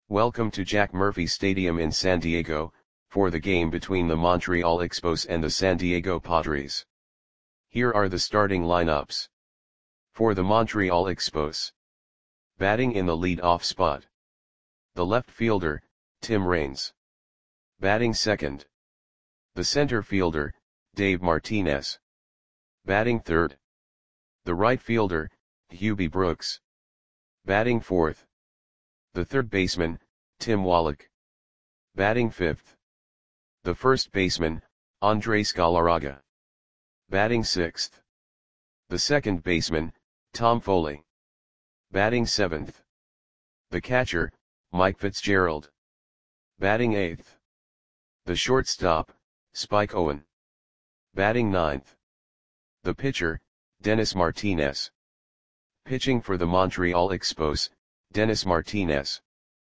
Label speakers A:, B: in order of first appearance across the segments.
A: Welcome to Jack Murphy Stadium in San Diego, for the game between the Montreal Expos and the San Diego Padres. Here are the starting lineups. For the Montreal Expos. Batting in the lead-off spot. The left fielder, Tim Raines. Batting second. The center fielder, Dave Martinez. Batting third. The right fielder, Hubie Brooks. Batting fourth. The third baseman, Tim Wallach. Batting fifth. The first baseman, Andres Galarraga. Batting sixth. The second baseman, Tom Foley. Batting seventh. The catcher, Mike Fitzgerald. Batting eighth. The shortstop, Spike Owen. Batting ninth. The pitcher, Dennis Martinez. Pitching for the Montreal Expos, Dennis Martinez.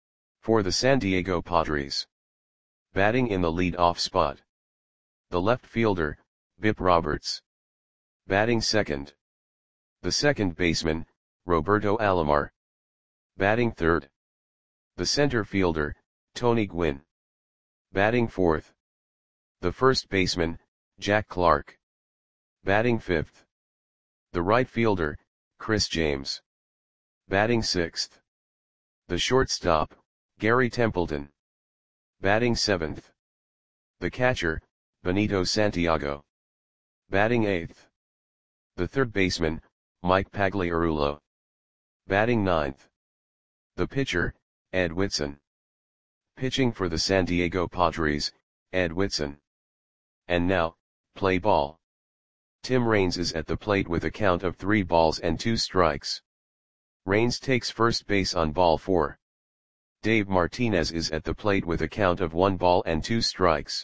A: For the San Diego Padres. Batting in the lead-off spot. The left fielder, Bip Roberts. Batting second. The second baseman, Roberto Alomar. Batting third. The center fielder, Tony Gwynn. Batting fourth. The first baseman, Jack Clark. Batting fifth. The right fielder, Chris James. Batting sixth. The shortstop, Gary Templeton. Batting seventh. The catcher, Benito Santiago. Batting eighth. The third baseman, Mike Pagliarulo. Batting ninth. The pitcher, Ed Whitson. Pitching for the San Diego Padres, Ed Whitson. And now, play ball. Tim Raines is at the plate with a count of 3 balls and 2 strikes. Raines takes first base on ball 4. Dave Martinez is at the plate with a count of 1 ball and 2 strikes.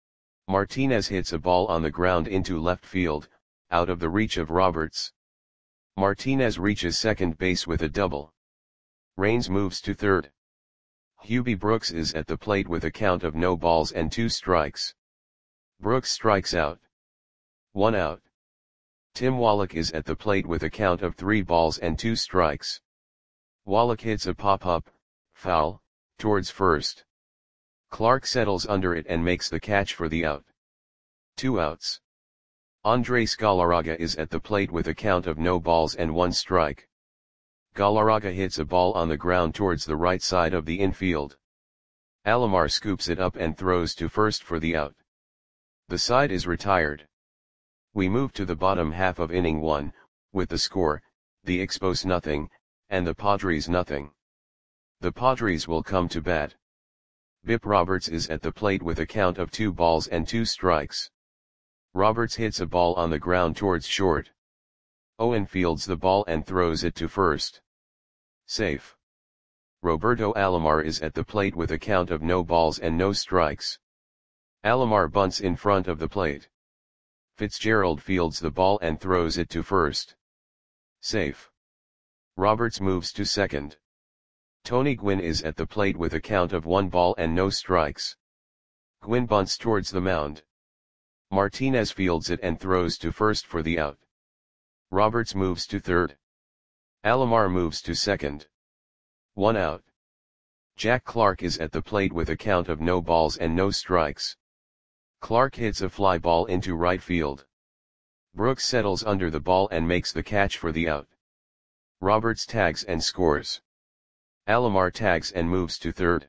A: Martinez hits a ball on the ground into left field, out of the reach of Roberts. Martinez reaches second base with a double. Raines moves to third. Hubie Brooks is at the plate with a count of no balls and 2 strikes. Brooks strikes out. 1 out. Tim Wallach is at the plate with a count of 3 balls and 2 strikes. Wallach hits a pop-up, foul, towards first. Clark settles under it and makes the catch for the out. 2 outs. Andres Galarraga is at the plate with a count of no balls and 1 strike. Galarraga hits a ball on the ground towards the right side of the infield. Alomar scoops it up and throws to first for the out. The side is retired. We move to the bottom half of inning 1, with the score, the Expos nothing, and the Padres nothing. The Padres will come to bat. Bip Roberts is at the plate with a count of 2 balls and 2 strikes. Roberts hits a ball on the ground towards short. Owen fields the ball and throws it to first. Safe. Roberto Alomar is at the plate with a count of no balls and no strikes. Alomar bunts in front of the plate. Fitzgerald fields the ball and throws it to first. Safe. Roberts moves to second. Tony Gwynn is at the plate with a count of 1 ball and no strikes. Gwynn bunts towards the mound. Martinez fields it and throws to first for the out. Roberts moves to third. Alomar moves to second. 1 out. Jack Clark is at the plate with a count of no balls and no strikes. Clark hits a fly ball into right field. Brooks settles under the ball and makes the catch for the out. Roberts tags and scores. Alomar tags and moves to third.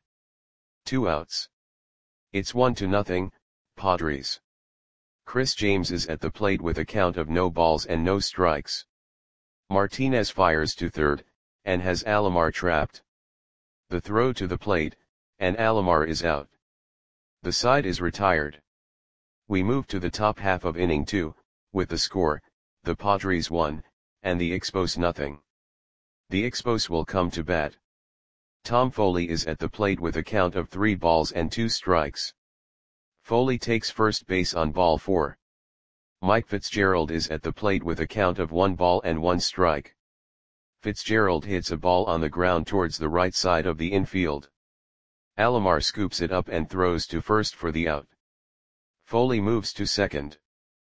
A: 2 outs. It's 1-0, Padres. Chris James is at the plate with a count of no balls and no strikes. Martinez fires to third, and has Alomar trapped. The throw to the plate, and Alomar is out. The side is retired. We move to the top half of inning 2, with the score, the Padres 1, and the Expos nothing. The Expos will come to bat. Tom Foley is at the plate with a count of 3 balls and 2 strikes. Foley takes first base on ball 4. Mike Fitzgerald is at the plate with a count of 1 ball and 1 strike. Fitzgerald hits a ball on the ground towards the right side of the infield. Alomar scoops it up and throws to first for the out. Foley moves to second.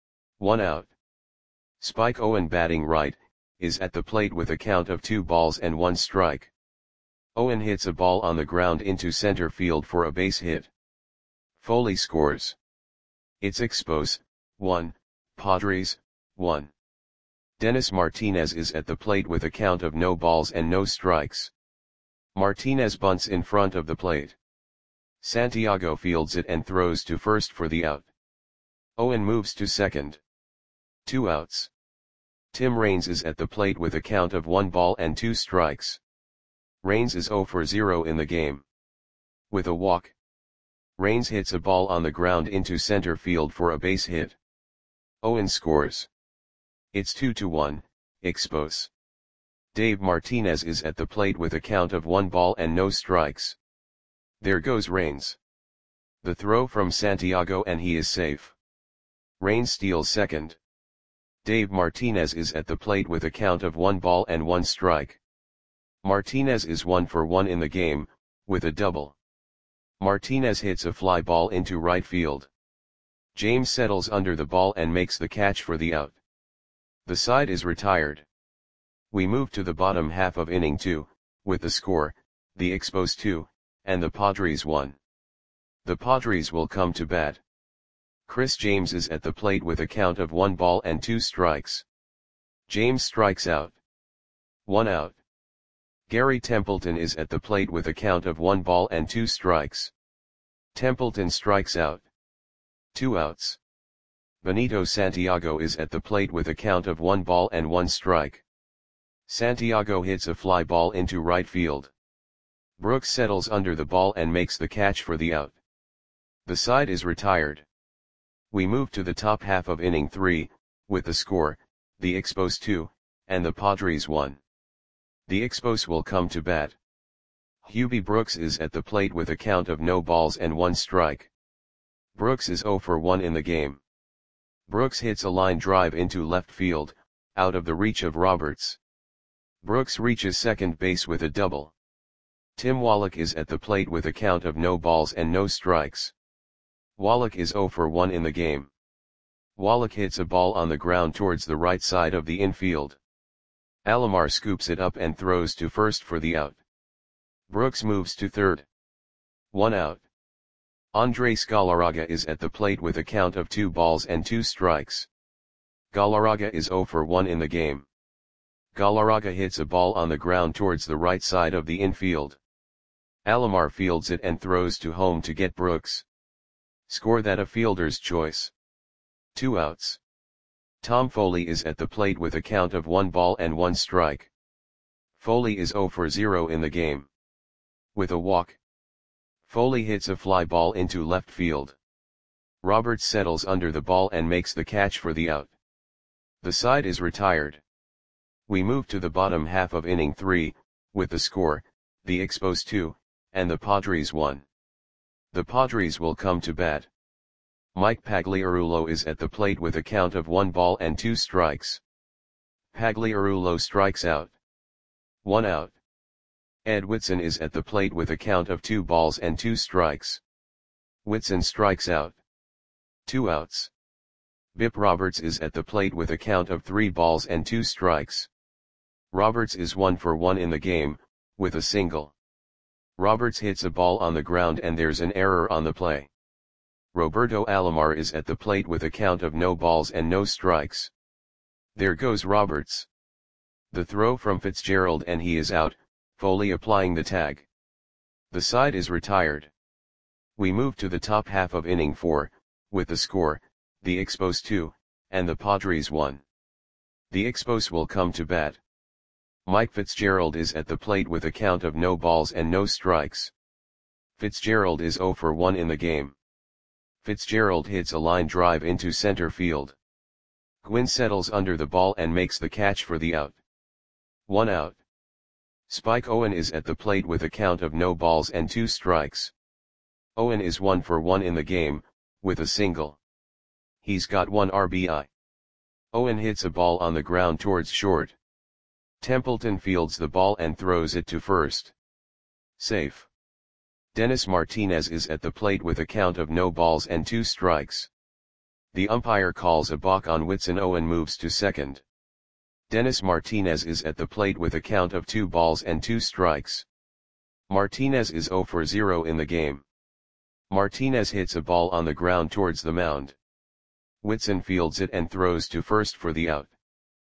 A: 1 out. Spike Owen batting right, is at the plate with a count of 2 balls and 1 strike. Owen hits a ball on the ground into center field for a base hit. Foley scores. It's Expos, 1, Padres, 1. Dennis Martinez is at the plate with a count of no balls and no strikes. Martinez bunts in front of the plate. Santiago fields it and throws to first for the out. Owen moves to second. 2 outs. Tim Raines is at the plate with a count of 1 ball and 2 strikes. Raines is 0 for 0 in the game. With a walk, Raines hits a ball on the ground into center field for a base hit. Owen scores. It's 2-1, Expos. Dave Martinez is at the plate with a count of 1 ball and no strikes. There goes Raines. The throw from Santiago and he is safe. Raines steals second. Dave Martinez is at the plate with a count of 1 ball and 1 strike. Martinez is 1 for 1 in the game, with a double. Martinez hits a fly ball into right field. James settles under the ball and makes the catch for the out. The side is retired. We move to the bottom half of inning 2, with the score, the Expos 2, and the Padres 1. The Padres will come to bat. Chris James is at the plate with a count of 1 ball and 2 strikes. James strikes out. 1 out. Gary Templeton is at the plate with a count of 1 ball and 2 strikes. Templeton strikes out. 2 outs. Benito Santiago is at the plate with a count of 1 ball and 1 strike. Santiago hits a fly ball into right field. Brooks settles under the ball and makes the catch for the out. The side is retired. We move to the top half of inning 3, with the score, the Expos 2, and the Padres 1. The Expos will come to bat. Hubie Brooks is at the plate with a count of no balls and 1 strike. Brooks is 0 for 1 in the game. Brooks hits a line drive into left field, out of the reach of Roberts. Brooks reaches second base with a double. Tim Wallach is at the plate with a count of no balls and no strikes. Wallach is 0 for 1 in the game. Wallach hits a ball on the ground towards the right side of the infield. Alomar scoops it up and throws to first for the out. Brooks moves to third. 1 out. Andres Galarraga is at the plate with a count of 2 balls and 2 strikes. Galarraga is 0 for 1 in the game. Galarraga hits a ball on the ground towards the right side of the infield. Alomar fields it and throws to home to get Brooks. Score that a fielder's choice. 2 outs. Tom Foley is at the plate with a count of 1 ball and 1 strike. Foley is 0 for 0 in the game. With a walk, Foley hits a fly ball into left field. Roberts settles under the ball and makes the catch for the out. The side is retired. We move to the bottom half of inning 3, with the score, the Expos 2, and the Padres 1. The Padres will come to bat. Mike Pagliarulo is at the plate with a count of 1 ball and 2 strikes. Pagliarulo strikes out. 1 out. Ed Whitson is at the plate with a count of 2 balls and 2 strikes. Whitson strikes out. 2 outs. Bip Roberts is at the plate with a count of 3 balls and 2 strikes. Roberts is 1 for 1 in the game, with a single. Roberts hits a ball on the ground and there's an error on the play. Roberto Alomar is at the plate with a count of no balls and no strikes. There goes Roberts. The throw from Fitzgerald and he is out, Foley applying the tag. The side is retired. We move to the top half of inning 4, with the score, the Expos 2, and the Padres 1. The Expos will come to bat. Mike Fitzgerald is at the plate with a count of no balls and no strikes. Fitzgerald is 0 for 1 in the game. Fitzgerald hits a line drive into center field. Gwynn settles under the ball and makes the catch for the out. 1 out. Spike Owen is at the plate with a count of no balls and 2 strikes. Owen is 1 for 1 in the game, with a single. He's got 1 RBI. Owen hits a ball on the ground towards short. Templeton fields the ball and throws it to first. Safe. Dennis Martinez is at the plate with a count of no balls and 2 strikes. The umpire calls a balk on Whitson. Owen moves to second. Dennis Martinez is at the plate with a count of 2 balls and 2 strikes. Martinez is 0 for 0 in the game. Martinez hits a ball on the ground towards the mound. Whitson fields it and throws to first for the out.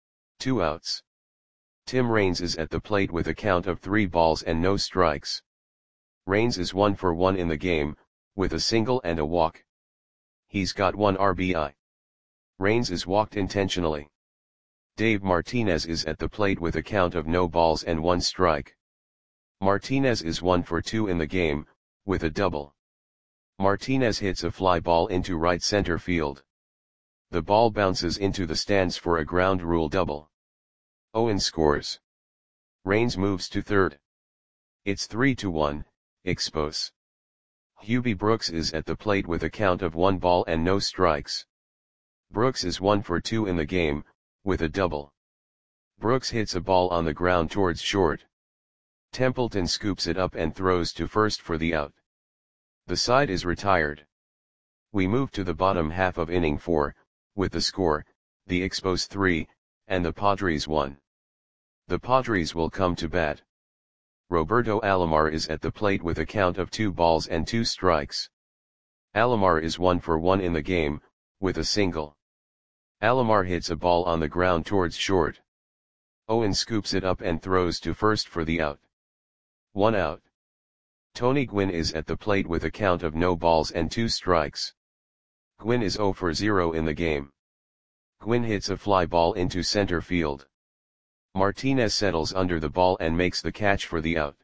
A: 2 outs. Tim Raines is at the plate with a count of 3 balls and no strikes. Raines is 1 for 1 in the game, with a single and a walk. He's got 1 RBI. Raines is walked intentionally. Dave Martinez is at the plate with a count of no balls and 1 strike. Martinez is 1 for 2 in the game, with a double. Martinez hits a fly ball into right center field. The ball bounces into the stands for a ground rule double. Owen scores. Raines moves to third. It's 3-1, Expos. Hubie Brooks is at the plate with a count of 1 ball and no strikes. Brooks is 1 for 2 in the game, with a double. Brooks hits a ball on the ground towards short. Templeton scoops it up and throws to first for the out. The side is retired. We move to the bottom half of inning 4, with the score, the Expos 3, and the Padres 1. The Padres will come to bat. Roberto Alomar is at the plate with a count of 2 balls and 2 strikes. Alomar is 1 for 1 in the game, with a single. Alomar hits a ball on the ground towards short. Owen scoops it up and throws to first for the out. 1 out. Tony Gwynn is at the plate with a count of no balls and 2 strikes. Gwynn is 0 for 0 in the game. Gwynn hits a fly ball into center field. Martinez settles under the ball and makes the catch for the out.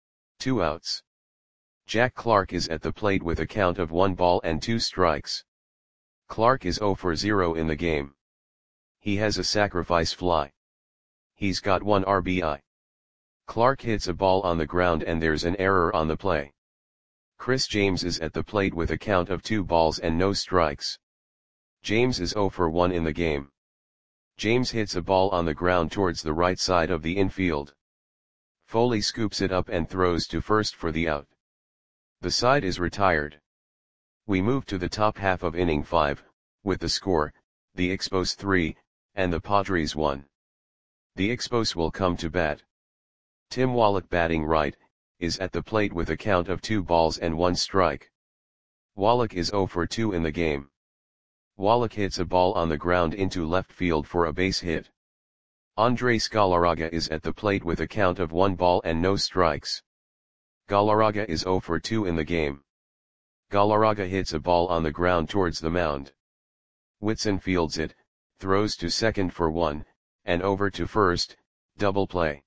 A: 2 outs. Jack Clark is at the plate with a count of 1 ball and 2 strikes. Clark is 0 for 0 in the game. He has a sacrifice fly. He's got 1 RBI. Clark hits a ball on the ground and there's an error on the play. Chris James is at the plate with a count of 2 balls and no strikes. James is 0 for 1 in the game. James hits a ball on the ground towards the right side of the infield. Foley scoops it up and throws to first for the out. The side is retired. We move to the top half of inning 5, with the score, the Expos 3, and the Padres 1. The Expos will come to bat. Tim Wallach batting right, is at the plate with a count of 2 balls and 1 strike. Wallach is 0 for 2 in the game. Wallach hits a ball on the ground into left field for a base hit. Andres Galarraga is at the plate with a count of 1 ball and no strikes. Galarraga is 0 for 2 in the game. Galarraga hits a ball on the ground towards the mound. Whitson fields it, throws to second for 1, and over to first, double play.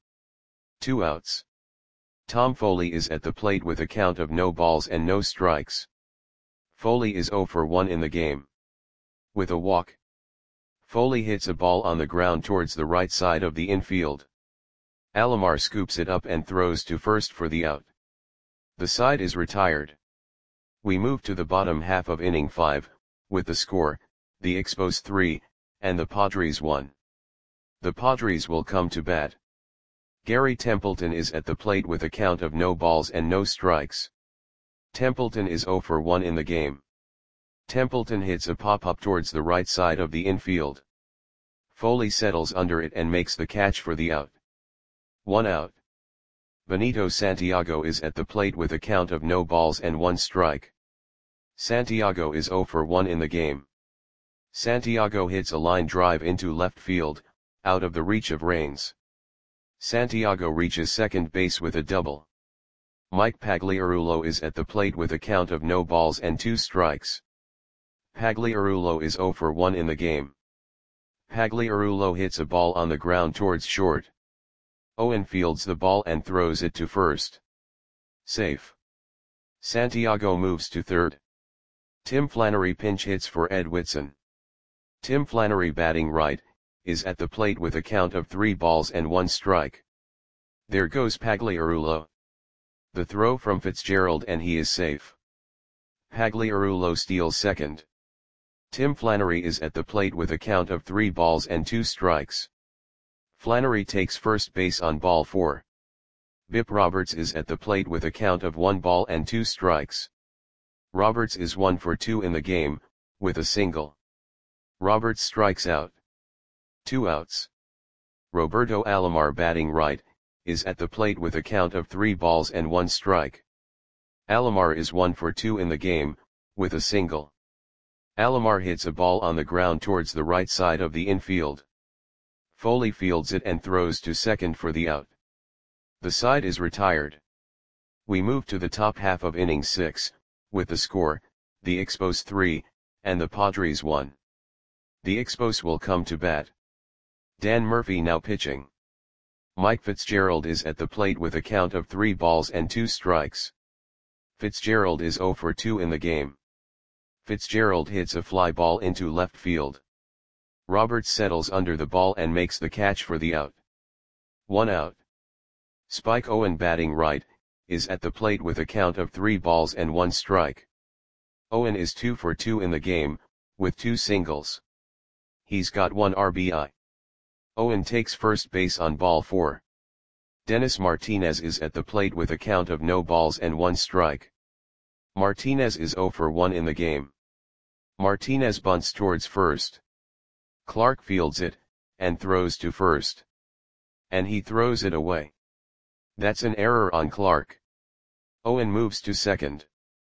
A: 2 outs. Tom Foley is at the plate with a count of no balls and no strikes. Foley is 0 for 1 in the game. With a walk. Foley hits a ball on the ground towards the right side of the infield. Alomar scoops it up and throws to first for the out. The side is retired. We move to the bottom half of inning 5, with the score, the Expos 3, and the Padres 1. The Padres will come to bat. Gary Templeton is at the plate with a count of no balls and no strikes. Templeton is 0 for 1 in the game. Templeton hits a pop-up towards the right side of the infield. Foley settles under it and makes the catch for the out. 1 out. Benito Santiago is at the plate with a count of no balls and 1 strike. Santiago is 0 for 1 in the game. Santiago hits a line drive into left field, out of the reach of Raines. Santiago reaches second base with a double. Mike Pagliarulo is at the plate with a count of no balls and 2 strikes. Pagliarulo is 0 for 1 in the game. Pagliarulo hits a ball on the ground towards short. Owen fields the ball and throws it to first. Safe. Santiago moves to third. Tim Flannery pinch hits for Ed Whitson. Tim Flannery batting right, is at the plate with a count of 3 balls and 1 strike. There goes Pagliarulo. The throw from Fitzgerald and he is safe. Pagliarulo steals second. Tim Flannery is at the plate with a count of 3 balls and 2 strikes. Flannery takes first base on ball 4. Bip Roberts is at the plate with a count of 1 ball and 2 strikes. Roberts is 1 for 2 in the game, with a single. Roberts strikes out. 2 outs. Roberto Alomar batting right, is at the plate with a count of 3 balls and 1 strike. Alomar is 1 for 2 in the game, with a single. Alomar hits a ball on the ground towards the right side of the infield. Foley fields it and throws to second for the out. The side is retired. We move to the top half of inning 6, with the score, the Expos 3, and the Padres 1. The Expos will come to bat. Dan Murphy now pitching. Mike Fitzgerald is at the plate with a count of 3 balls and 2 strikes. Fitzgerald is 0 for 2 in the game. Fitzgerald hits a fly ball into left field. Roberts settles under the ball and makes the catch for the out. 1 out. Spike Owen batting right, is at the plate with a count of 3 balls and 1 strike. Owen is 2 for 2 in the game, with 2 singles. He's got 1 RBI. Owen takes first base on ball 4. Dennis Martinez is at the plate with a count of no balls and 1 strike. Martinez is 0 for 1 in the game. Martinez bunts towards first. Clark fields it, and throws to first. And he throws it away. That's an error on Clark. Owen moves to second.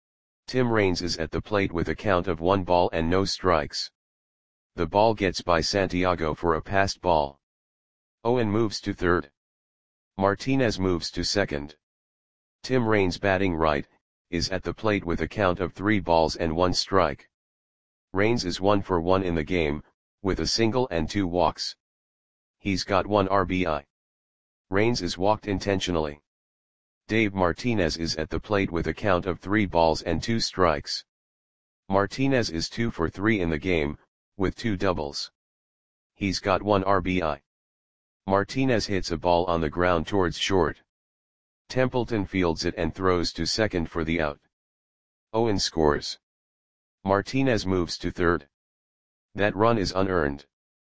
A: Tim Raines is at the plate with a count of 1 ball and no strikes. The ball gets by Santiago for a passed ball. Owen moves to third. Martinez moves to second. Tim Raines batting right, is at the plate with a count of 3 balls and 1 strike. Raines is 1 for 1 in the game, with a single and 2 walks. He's got 1 RBI. Raines is walked intentionally. Dave Martinez is at the plate with a count of 3 balls and 2 strikes. Martinez is 2 for 3 in the game, with 2 doubles. He's got 1 RBI. Martinez hits a ball on the ground towards short. Templeton fields it and throws to second for the out. Owen scores. Martinez moves to third. That run is unearned.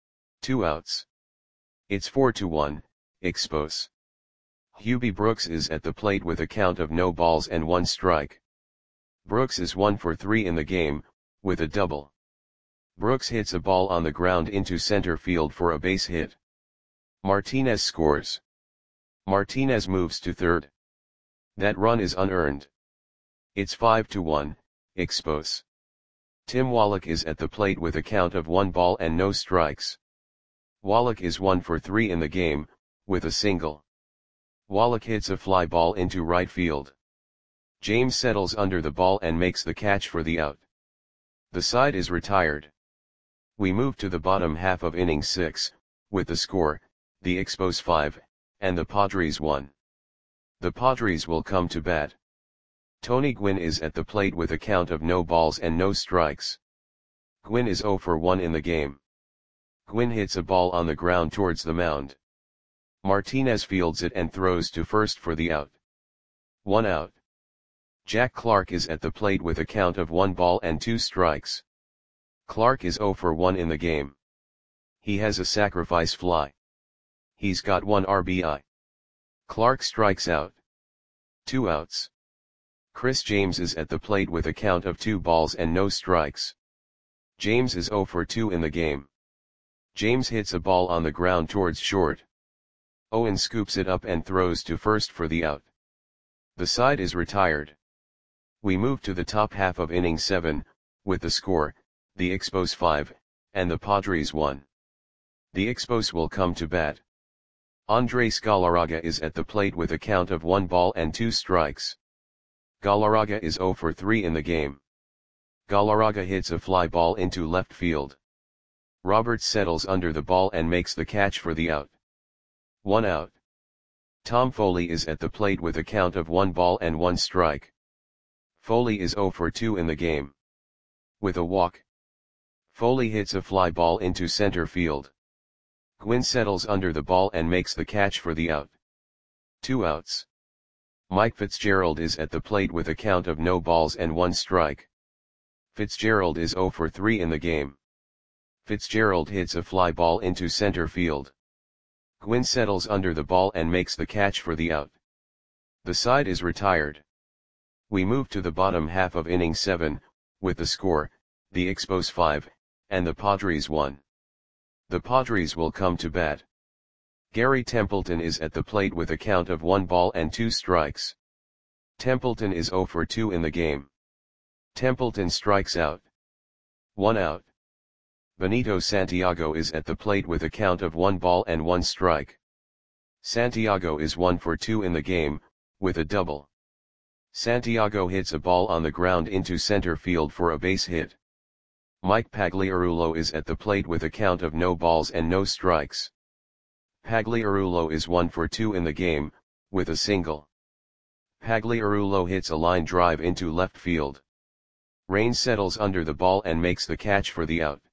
A: 2 outs. It's 4-1, Expos. Hubie Brooks is at the plate with a count of no balls and 1 strike. Brooks is 1 for 3 in the game, with a double. Brooks hits a ball on the ground into center field for a base hit. Martinez scores. Martinez moves to third. That run is unearned. It's 5-1, Expos. Tim Wallach is at the plate with a count of 1 ball and no strikes. Wallach is 1 for 3 in the game, with a single. Wallach hits a fly ball into right field. James settles under the ball and makes the catch for the out. The side is retired. We move to the bottom half of inning 6, with the score, the Expos 5, and the Padres 1. The Padres will come to bat. Tony Gwynn is at the plate with a count of no balls and no strikes. Gwynn is 0 for 1 in the game. Gwynn hits a ball on the ground towards the mound. Martinez fields it and throws to first for the out. 1 out. Jack Clark is at the plate with a count of 1 ball and 2 strikes. Clark is 0 for 1 in the game. He has a sacrifice fly. He's got 1 RBI. Clark strikes out. 2 outs. Chris James is at the plate with a count of 2 balls and no strikes. James is 0 for 2 in the game. James hits a ball on the ground towards short. Owen scoops it up and throws to first for the out. The side is retired. We move to the top half of inning 7, with the score, the Expos 5, and the Padres 1. The Expos will come to bat. Andres Galarraga is at the plate with a count of 1 ball and 2 strikes. Galarraga is 0 for 3 in the game. Galarraga hits a fly ball into left field. Roberts settles under the ball and makes the catch for the out. 1 out. Tom Foley is at the plate with a count of 1 ball and 1 strike. Foley is 0 for 2 in the game. With a walk. Foley hits a fly ball into center field. Gwynn settles under the ball and makes the catch for the out. 2 outs. Mike Fitzgerald is at the plate with a count of no balls and 1 strike. Fitzgerald is 0 for 3 in the game. Fitzgerald hits a fly ball into center field. Gwynn settles under the ball and makes the catch for the out. The side is retired. We move to the bottom half of inning 7, with the score, the Expos 5, and the Padres 1. The Padres will come to bat. Gary Templeton is at the plate with a count of 1 ball and 2 strikes. Templeton is 0 for 2 in the game. Templeton strikes out. 1 out. Benito Santiago is at the plate with a count of 1 ball and 1 strike. Santiago is 1 for 2 in the game, with a double. Santiago hits a ball on the ground into center field for a base hit. Mike Pagliarulo is at the plate with a count of no balls and no strikes. Pagliarulo is 1 for 2 in the game, with a single. Pagliarulo hits a line drive into left field. Rain settles under the ball and makes the catch for the out.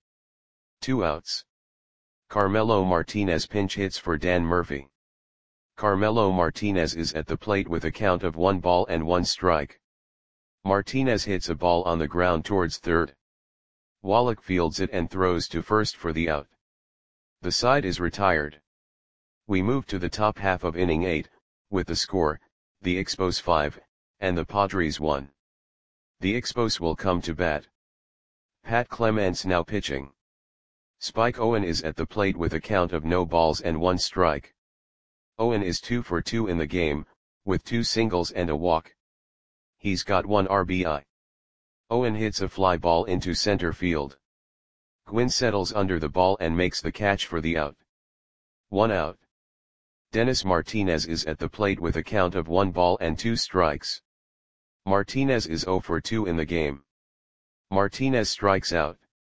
A: 2 outs. Carmelo Martinez pinch hits for Dan Murphy. Carmelo Martinez is at the plate with a count of 1 ball and 1 strike. Martinez hits a ball on the ground towards third. Wallach fields it and throws to first for the out. The side is retired. We move to the top half of inning 8, with the score, the Expos 5, and the Padres 1. The Expos will come to bat. Pat Clements now pitching. Spike Owen is at the plate with a count of no balls and 1 strike. Owen is 2 for 2 in the game, with 2 singles and a walk. He's got 1 RBI. Owen hits a fly ball into center field. Gwynn settles under the ball and makes the catch for the out. 1 out. Dennis Martinez is at the plate with a count of 1 ball and 2 strikes. Martinez is 0 for 2 in the game. Martinez strikes out.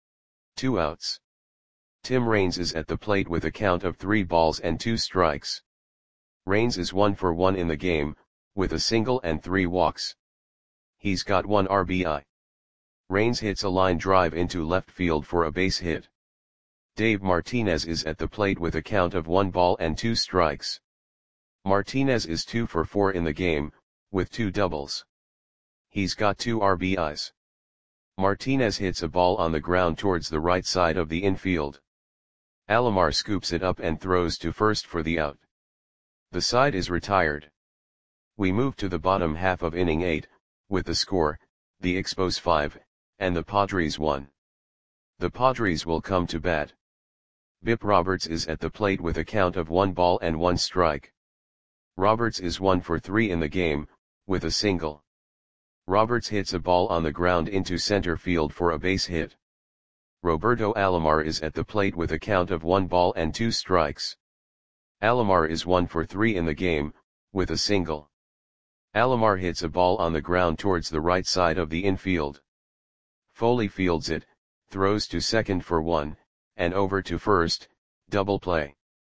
A: 2 outs. Tim Raines is at the plate with a count of 3 balls and 2 strikes. Raines is 1 for 1 in the game, with a single and 3 walks. He's got 1 RBI. Raines hits a line drive into left field for a base hit. Dave Martinez is at the plate with a count of 1 ball and 2 strikes. Martinez is 2 for 4 in the game, with 2 doubles. He's got 2 RBIs. Martinez hits a ball on the ground towards the right side of the infield. Alomar scoops it up and throws to first for the out. The side is retired. We move to the bottom half of inning 8, with the score, the Expos 5, and the Padres 1. The Padres will come to bat. Bip Roberts is at the plate with a count of 1 ball and 1 strike. Roberts is 1 for 3 in the game, with a single. Roberts hits a ball on the ground into center field for a base hit. Roberto Alomar is at the plate with a count of 1 ball and 2 strikes. Alomar is 1 for 3 in the game, with a single. Alomar hits a ball on the ground towards the right side of the infield. Foley fields it, throws to second for 1, and over to first, double play.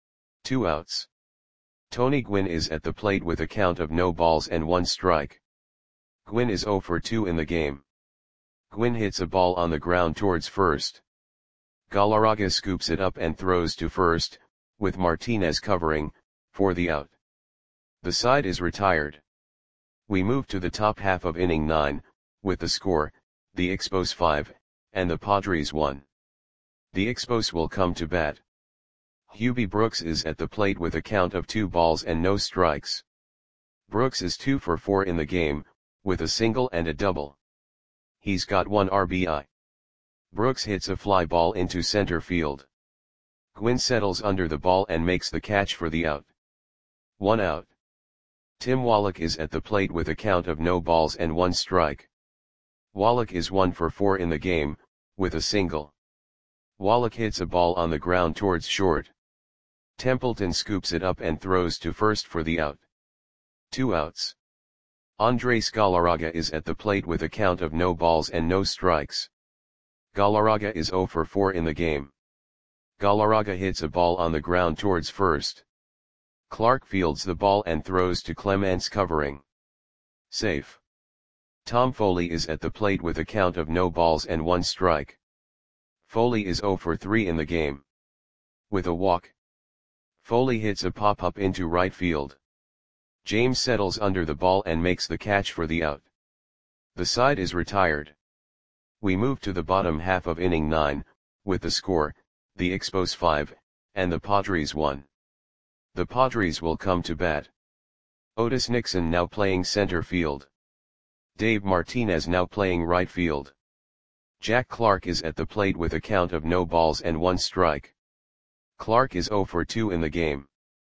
A: 2 outs. Tony Gwynn is at the plate with a count of no balls and 1 strike. Gwynn is 0 for 2 in the game. Gwynn hits a ball on the ground towards first. Galarraga scoops it up and throws to first, with Martinez covering, for the out. The side is retired. We move to the top half of inning 9, with the score, the Expos 5, and the Padres 1. The Expos will come to bat. Hubie Brooks is at the plate with a count of 2 balls and no strikes. Brooks is 2 for 4 in the game, with a single and a double. He's got 1 RBI. Brooks hits a fly ball into center field. Gwynn settles under the ball and makes the catch for the out. 1 out. Tim Wallach is at the plate with a count of no balls and 1 strike. Wallach is 1 for 4 in the game, with a single. Wallach hits a ball on the ground towards short. Templeton scoops it up and throws to first for the out. 2 outs. Andres Galarraga is at the plate with a count of no balls and no strikes. Galarraga is 0 for 4 in the game. Galarraga hits a ball on the ground towards first. Clark fields the ball and throws to Clements covering. Safe. Tom Foley is at the plate with a count of no balls and 1 strike. Foley is 0 for 3 in the game. With a walk. Foley hits a pop-up into right field. James settles under the ball and makes the catch for the out. The side is retired. We move to the bottom half of inning 9, with the score, the Expos 5, and the Padres 1. The Padres will come to bat. Otis Nixon now playing center field. Dave Martinez now playing right field. Jack Clark is at the plate with a count of no balls and 1 strike. Clark is 0 for 2 in the game.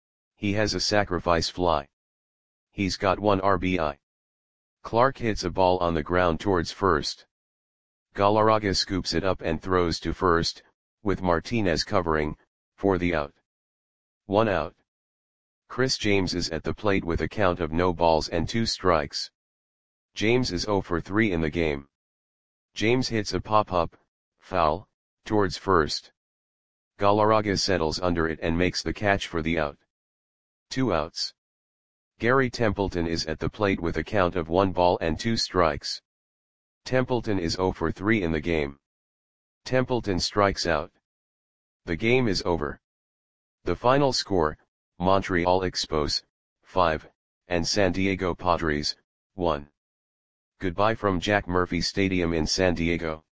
A: He has a sacrifice fly. He's got 1 RBI. Clark hits a ball on the ground towards first. Galarraga scoops it up and throws to first, with Martinez covering, for the out. 1 out. Chris James is at the plate with a count of no balls and 2 strikes. James is 0 for 3 in the game. James hits a pop-up, foul, towards first. Galarraga settles under it and makes the catch for the out. 2 outs. Gary Templeton is at the plate with a count of 1 ball and 2 strikes. Templeton is 0 for 3 in the game. Templeton strikes out. The game is over. The final score, Montreal Expos, 5, and San Diego Padres, 1. Goodbye from Jack Murphy Stadium in San Diego.